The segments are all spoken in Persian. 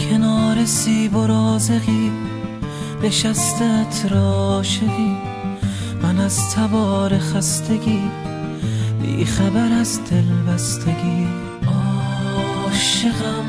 کنار سیب و رازقی نشستت عاشقی، من از تبار خستگی بی خبر از دل بستگی. عاشقم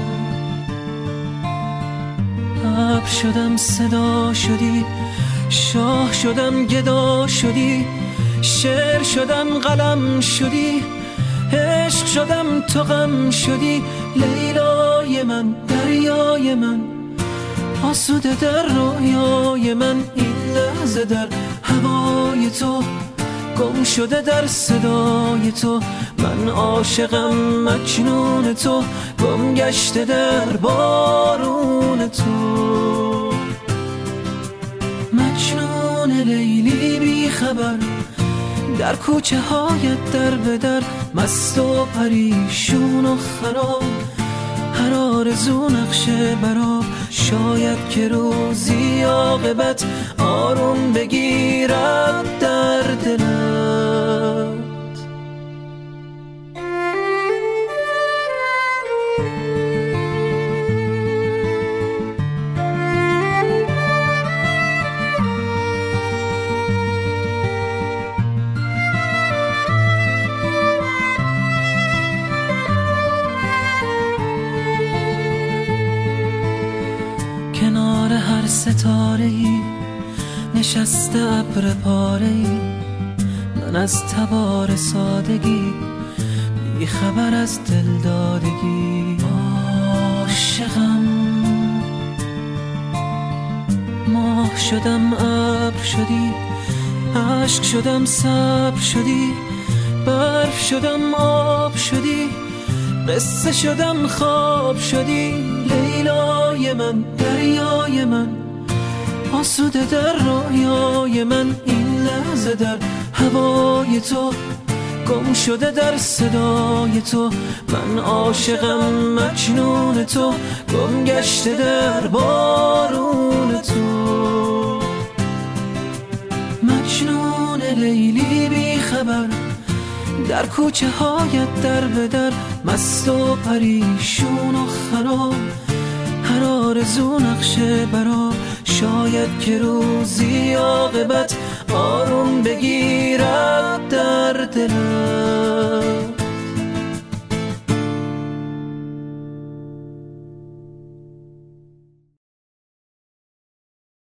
ابر شدم صدا شدی، شاه شدم گدا شدی، شعر شدم قلم شدی، عشق شدم تو غم شدی. لیلای من دریای من، آسوده در رویای من، این لحظه در هوای تو، گم شده در صدای تو. من عاشقم مجنون تو، گم گشته در بارون تو. مجنون لیلی بی خبر در کوچه هایت در به در، مست و پریشون و خراب، هر آرزو نقشه براب. شاید که روزی عاقبت آروم بگیرد در دلت. کنار هر ستاره‌ای نشسته ابر پاره‌ای، من از تبار سادگی بی خبر از دل دادگی. عاشقم ماه شدم ابر شدی، عشق شدم صبر شدی، برف شدم آب شدی، قصه شدم خواب شدی. لیلای من دریای من، آسوده در رویای من، این لحظه در هوای تو، گم شده در صدای تو. من عاشقم مجنون تو، گم گشته در بارون تو. مجنون لیلی بی خبر در کوچه هایت در به در، مست و پریشون و خراب، هر آرزو نقشه براب. شاید که روزی عاقبت آروم بگیرد در دلت.